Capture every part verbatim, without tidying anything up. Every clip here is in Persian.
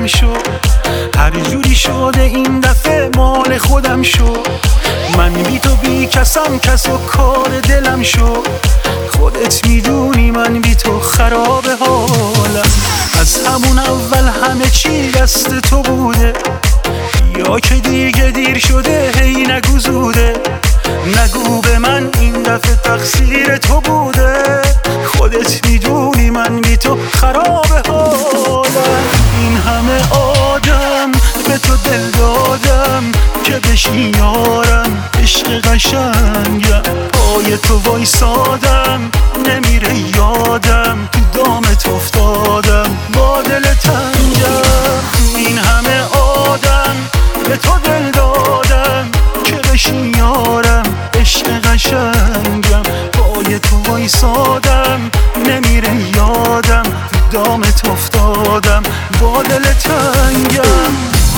دلم شد، هر جوری شده این دفعه مال خودم شد. من بی تو بی کسم، کس و کار دلم شد. خودت میدونی من بی تو خراب حالم. از همون اول همه چی دست تو بوده، یا که دیگه دیر شده هی نگو زوده. نگو به من این دفعه تقصیر تو بوده. خودت میدونی من بی تو خراب حالم. این همه آدم به تو دل دادم که بشی یارم، عشق قشنگم. پای تو وایسادم نمیره یادم، تو دامت افتادم با دل تنگم. این همه آدم به تو دل دادم که بشی یارم، عشق قشنگم. پای تو وایسادم نمیره یادم، تو دامت افتادم با دل تنگم.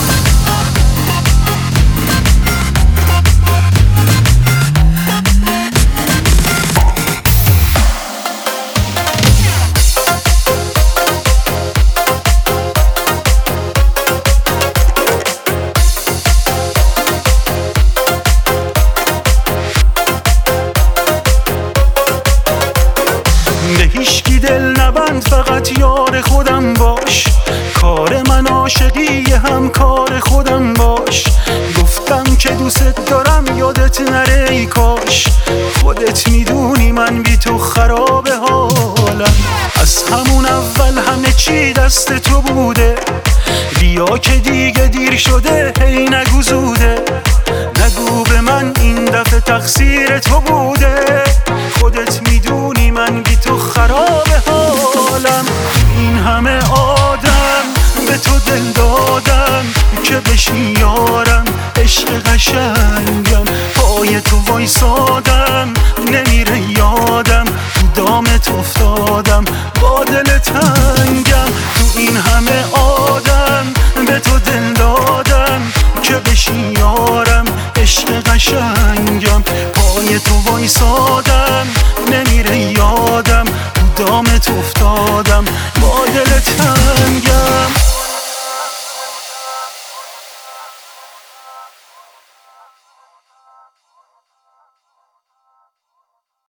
به هیچکی دل نبند، فقط یار خودم باش. کار من عاشقی، هم کار خودم باش. گفتم که دوست دارم یادت نره ای کاش. خودت میدونی من بی تو خراب حالم. از همون اول همه چی دست تو بوده، بیا که دیگه دیر شده هی نگو زوده. نگو به من این دفعه تقصیر تو بوده. خودت میدونی من بی تو خراب حالم. این همه آدم به تو دل دادم که بشی یارم، عشق قشنگم. پای تو وایسادم نمیره یادم، تو دامت افتادم با دل تنگم. تو این همه آدم به تو دل دادم که بشی یارم، عشق قشنگم. پای تو وایسادم نمیره یادم، تو دامت افتادم با دل تنگم.